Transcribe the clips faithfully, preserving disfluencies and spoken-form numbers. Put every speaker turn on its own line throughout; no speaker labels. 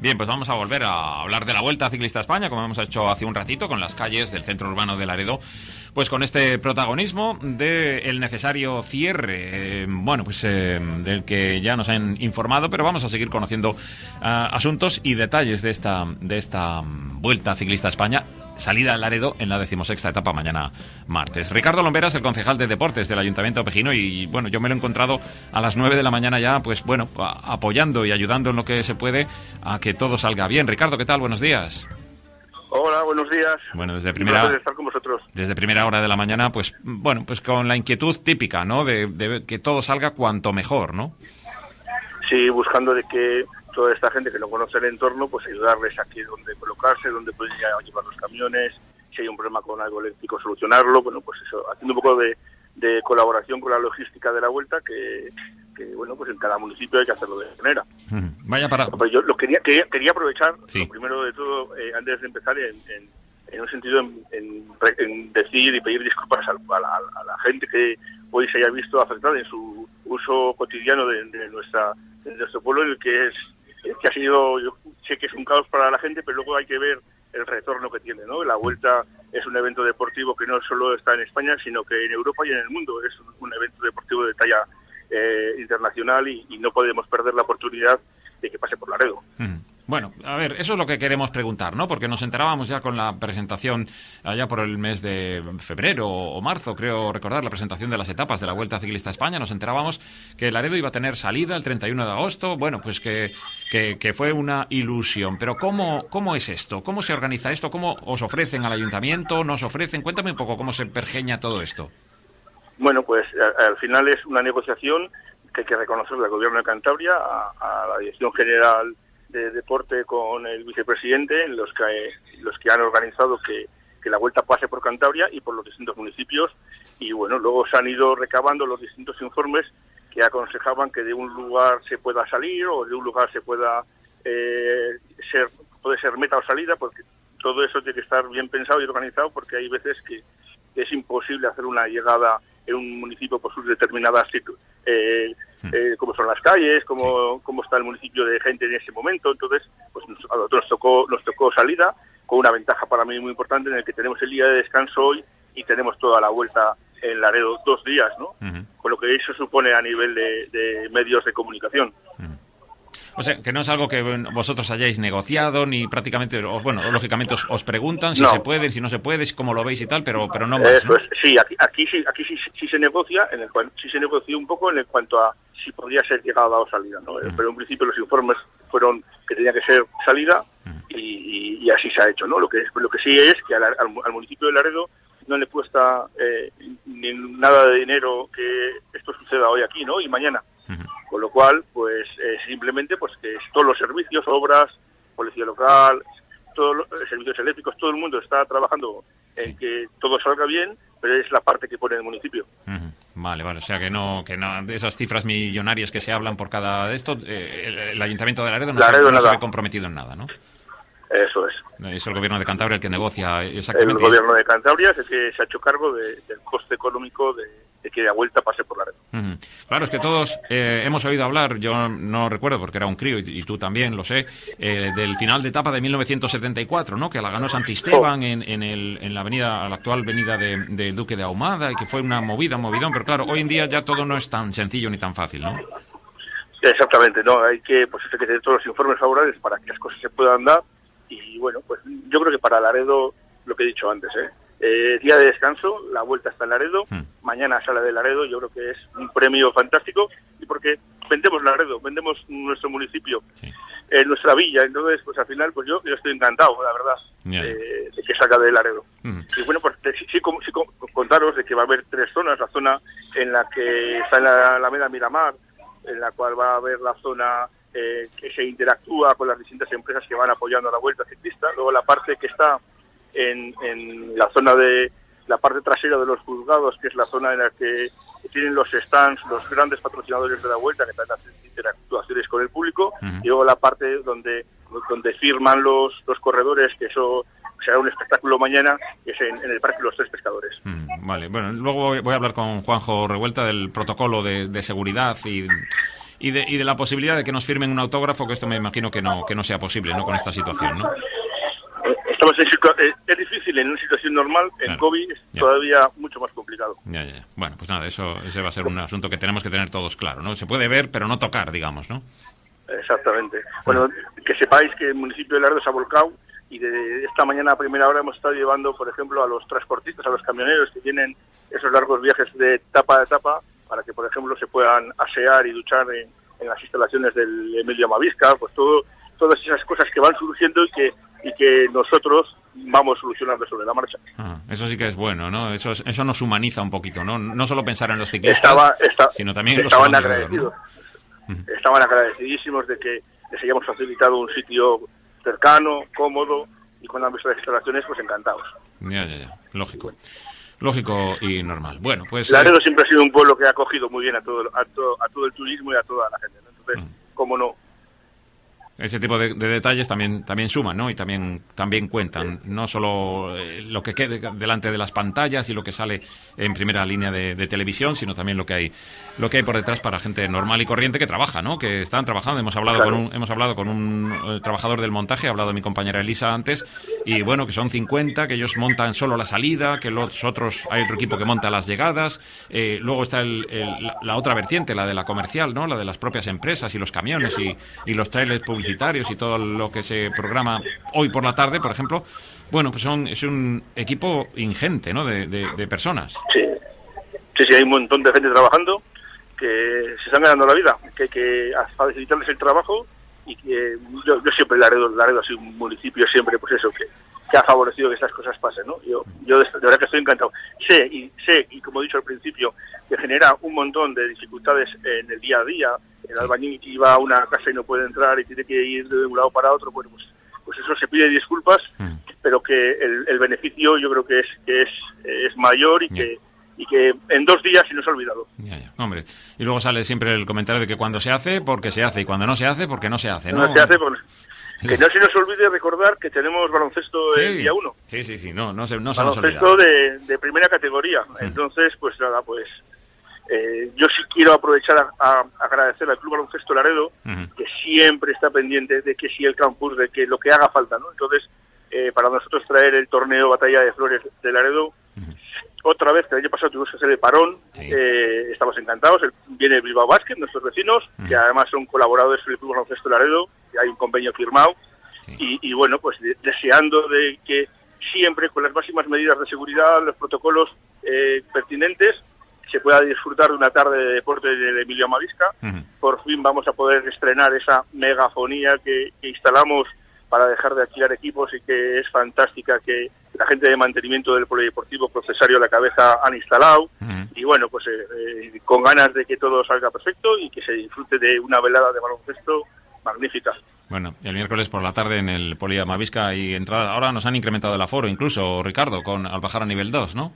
Bien, pues vamos a volver a hablar de la Vuelta Ciclista a España, como hemos hecho hace un ratito, con las calles del centro urbano de Laredo, pues con este protagonismo del necesario cierre, eh, bueno, pues eh, del que ya nos han informado, pero vamos a seguir conociendo uh, asuntos y detalles de esta, de esta Vuelta Ciclista a España. Salida a Laredo en la decimosexta etapa mañana martes. Ricardo Lomberas, el concejal de Deportes del Ayuntamiento de Pejino, y bueno, yo me lo he encontrado a las nueve de la mañana ya, pues bueno, a, apoyando y ayudando en lo que se puede a que todo salga bien. Ricardo, ¿qué tal? Buenos días.
Hola, buenos días.
Bueno, desde primera,
de estar con vosotros.
Desde primera hora de la mañana, pues bueno, pues con la inquietud típica, ¿no? De, de que todo salga cuanto mejor, ¿no?
Sí, buscando de que toda esta gente que no conoce el entorno, pues ayudarles aquí donde colocarse, donde podría llevar los camiones, si hay un problema con algo eléctrico, solucionarlo, bueno, pues eso, haciendo un poco de, de colaboración con la logística de la Vuelta, que, que, bueno, pues en cada municipio hay que hacerlo de manera.
Mm, vaya para...
Pero yo lo quería, quería, quería aprovechar,
sí.
Lo primero de todo, eh, antes de empezar, en, en, en un sentido, en, en, en decir y pedir disculpas a, a, la, a la gente que hoy se haya visto afectada en su uso cotidiano de, de, nuestra, de nuestro pueblo, en el que es que ha sido, yo sé que es un caos para la gente, pero luego hay que ver el retorno que tiene, ¿no? La Vuelta es un evento deportivo que no solo está en España, sino que en Europa y en el mundo. Es un, un evento deportivo de talla eh, internacional y, y no podemos perder la oportunidad de que pase por Laredo.
Mm. Bueno, a ver, eso es lo que queremos preguntar, ¿no? Porque nos enterábamos ya con la presentación allá por el mes de febrero o marzo, creo recordar, la presentación de las etapas de la Vuelta Ciclista a España. Nos enterábamos que Laredo iba a tener salida el treinta y uno de agosto. Bueno, pues que, que, que fue una ilusión. Pero ¿cómo, ¿cómo es esto? ¿Cómo se organiza esto? ¿Cómo os ofrecen al ayuntamiento? ¿Nos ofrecen? Cuéntame un poco cómo se pergeña todo esto.
Bueno, pues al, al final es una negociación que hay que reconocer del Gobierno de Cantabria a, a la Dirección General de Deporte con el vicepresidente, los que los que han organizado que, que la Vuelta pase por Cantabria y por los distintos municipios, y bueno, luego se han ido recabando los distintos informes que aconsejaban que de un lugar se pueda salir o de un lugar se pueda eh, ser puede ser meta o salida, porque todo eso tiene que estar bien pensado y organizado, porque hay veces que es imposible hacer una llegada en un municipio por sus determinadas eh, eh, como son las calles, como, cómo está el municipio de gente en ese momento. Entonces, pues nos, a nosotros nos tocó, nos tocó salida, con una ventaja para mí muy importante, en el que tenemos el día de descanso hoy y tenemos toda la Vuelta en Laredo dos días, ¿no? Uh-huh. Con lo que eso supone a nivel de, de medios de comunicación.
Uh-huh. O sea, que no es algo que vosotros hayáis negociado, ni prácticamente, o, bueno, lógicamente os, os preguntan si no. se puede, si no se puede, cómo lo veis y tal, pero pero no más,
Eso
¿no?
Es, sí, aquí, aquí sí aquí sí, sí se negocia, en el cual sí se negoció un poco en el cuanto a si podría ser llegada o salida, ¿no? Uh-huh. Pero en principio los informes fueron que tenía que ser salida uh-huh. y, y, y así se ha hecho, ¿no? Lo que lo que sí es que al, al, al municipio de Laredo no le cuesta eh, ni nada de dinero que esto suceda hoy aquí, ¿no? Y mañana. Uh-huh. Con lo cual, pues eh, simplemente pues que todos los servicios, obras, policía local, todos los servicios eléctricos, todo el mundo está trabajando en sí. que todo salga bien, pero es la parte que pone el municipio.
Uh-huh. Vale, vale, o sea que no, que no, de esas cifras millonarias que se hablan por cada de esto, eh, el, el Ayuntamiento de Laredo no,
Laredo
se, no
se
ve comprometido en nada, ¿no?
Eso es.
Es el Gobierno de Cantabria el que negocia exactamente.
El Gobierno de Cantabria es el que se ha hecho cargo de, del coste económico de, de que la Vuelta pase por Laredo.
Uh-huh. Claro, es que todos eh, hemos oído hablar, yo no recuerdo porque era un crío y, y tú también lo sé, eh, del final de etapa de mil novecientos setenta y cuatro, ¿no? Que la ganó Santisteban oh. en, en, el, en la avenida, la actual avenida de, de Duque de Ahumada, y que fue una movida, un movidón, pero claro, hoy en día ya todo no es tan sencillo ni tan fácil, ¿no?
Exactamente, no, hay que, pues hay que tener todos los informes favorables para que las cosas se puedan dar. Y bueno, pues yo creo que para Laredo, lo que he dicho antes, ¿eh? Eh, día de descanso, la Vuelta está en Laredo, hmm. mañana sale de Laredo, yo creo que es un premio fantástico, y porque vendemos Laredo, vendemos nuestro municipio, sí. eh, nuestra villa, entonces pues al final pues yo, yo estoy encantado, la verdad, yeah. eh, de que salga de Laredo. Hmm. Y bueno, pues sí, sí, sí, contaros de que va a haber tres zonas, la zona en la que está en la Alameda Miramar, en la cual va a haber la zona Eh, que se interactúa con las distintas empresas que van apoyando a la Vuelta Ciclista, luego la parte que está en, en la zona de la parte trasera de los juzgados, que es la zona en la que tienen los stands, los grandes patrocinadores de la Vuelta, que también hacen interactuaciones con el público, uh-huh. y luego la parte donde donde firman los, los corredores, que eso será un espectáculo mañana, que es en, en el Parque de los Tres Pescadores.
Mm, vale, bueno, luego voy, voy a hablar con Juanjo Revuelta del protocolo de, de seguridad y... y de, y de la posibilidad de que nos firmen un autógrafo, que esto me imagino que no, que no sea posible, ¿no?, con esta situación, ¿no?
Estamos en situa- es difícil en una situación normal, en
claro.
COVID es
ya.
todavía mucho más complicado.
Ya, ya, ya. Bueno, pues nada, eso ese va a ser un asunto que tenemos que tener todos claro, ¿no? Se puede ver, pero no tocar, digamos, ¿no?
Exactamente. Bueno, que sepáis que el municipio de Laredo se ha volcado y de esta mañana a primera hora hemos estado llevando, por ejemplo, a los transportistas, a los camioneros que tienen esos largos viajes de etapa a etapa, para que, por ejemplo, se puedan asear y duchar en, en las instalaciones del Emilio Amavisca, pues todo, todas esas cosas que van surgiendo y que y que nosotros vamos solucionando sobre la marcha.
Ah, eso sí que es bueno, ¿no? Eso es, eso nos humaniza un poquito, ¿no? No solo pensar en los ciclistas,
Estaba, esta,
sino también en los
estaban
alrededor,
agradecidos.
¿no?
Estaban agradecidísimos de que les hayamos facilitado un sitio cercano, cómodo, y con las nuestras instalaciones, pues encantados.
Ya, ya, ya. Lógico. Lógico y normal. Bueno, pues...
Laredo
eh...
siempre ha sido un pueblo que ha acogido muy bien a todo, a todo, a todo el turismo y a toda la gente, ¿no? Entonces, mm. ¿cómo no?
Ese tipo de, de detalles también también suman, ¿no? Y también también cuentan, no solo eh, lo que quede delante de las pantallas y lo que sale en primera línea de, de televisión, sino también lo que hay lo que hay por detrás para gente normal y corriente que trabaja, ¿no? Que están trabajando. Hemos hablado
claro.
con un hemos hablado con un eh, trabajador del montaje, ha hablado de mi compañera Elisa antes, y bueno, que son cincuenta, que ellos montan solo la salida, que los otros hay otro equipo que monta las llegadas, eh, luego está el, el, la, la otra vertiente, la de la comercial, ¿no? La de las propias empresas y los camiones y, y los trailers publicitarios y todo lo que se programa hoy por la tarde, por ejemplo. Bueno, pues son, es un equipo ingente, ¿no?, de, de, de personas.
Sí. sí, sí, hay un montón de gente trabajando que se están ganando la vida, que hay que facilitarles el trabajo y que yo, yo siempre, Laredo, Laredo ha sido un municipio siempre, pues eso, que, que ha favorecido que estas cosas pasen, ¿no? Yo, yo de, de verdad que estoy encantado. Sé, y sé, y como he dicho al principio, que genera un montón de dificultades en el día a día. El albañil que iba a una casa y no puede entrar y tiene que ir de un lado para otro, bueno, pues, pues eso se pide disculpas, mm. pero que el, el beneficio yo creo que es que es, es mayor y yeah. que y que en dos días se nos ha olvidado.
Ya, ya, hombre. Y luego sale siempre el comentario de que cuando se hace, porque se hace, y cuando no se hace, porque no se hace, ¿no?
No se hace, porque... Que no se nos olvide recordar que tenemos baloncesto sí. el día uno.
Sí, sí, sí, no, no se, no se nos
olvida. Baloncesto de, de primera categoría. Sí. Entonces, pues nada, pues... Eh, yo sí quiero aprovechar a, a agradecer al Club Baloncesto Laredo, uh-huh. que siempre está pendiente de que si el campus, de que lo que haga falta, ¿no? Entonces, eh, para nosotros traer el torneo Batalla de Flores de Laredo, uh-huh. otra vez, que el año pasado tuvimos que hacer el parón, sí. eh, estamos encantados. El, viene Bilbao Basket, nuestros vecinos, uh-huh. que además son colaboradores del Club Baloncesto Laredo, que hay un convenio firmado, sí. y, y bueno, pues de, deseando de que siempre con las máximas medidas de seguridad, los protocolos eh, pertinentes, se pueda disfrutar de una tarde de deporte del Emilio Amavisca. Uh-huh. Por fin vamos a poder estrenar esa megafonía que, que instalamos para dejar de alquilar equipos y que es fantástica, que la gente de mantenimiento del polideportivo Procesario a la cabeza han instalado. Uh-huh. Y bueno, pues eh, eh, con ganas de que todo salga perfecto y que se disfrute de una velada de baloncesto magnífica.
Bueno, el miércoles por la tarde en el Poli Amavisca y entrada. Ahora nos han incrementado el aforo, incluso, Ricardo, con al bajar a nivel dos, ¿no?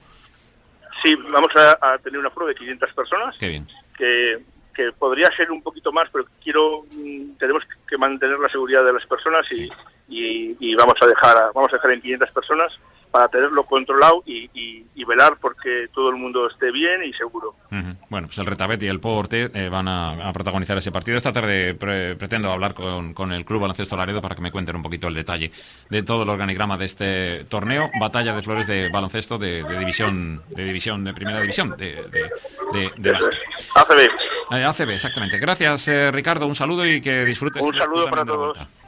Sí, vamos a, a tener un aforo de quinientas personas.
Qué bien.
Que, que podría ser un poquito más, pero quiero tenemos que mantener la seguridad de las personas y, sí. y, y vamos a dejar vamos a dejar en quinientas personas para tenerlo controlado y, y, y velar porque todo el mundo esté bien y seguro.
Uh-huh. Bueno, pues el Retabet y el Porte eh, van a, a protagonizar ese partido. Esta tarde pre- pretendo hablar con, con el Club Baloncesto Laredo para que me cuenten un poquito el detalle de todo el organigrama de este torneo, Batalla de Flores de baloncesto de, de división de división de primera división de, de, de, de básquet.
A C B.
Eh, A C B, exactamente. Gracias, eh, Ricardo. Un saludo y que disfrutes.
Un saludo para todos.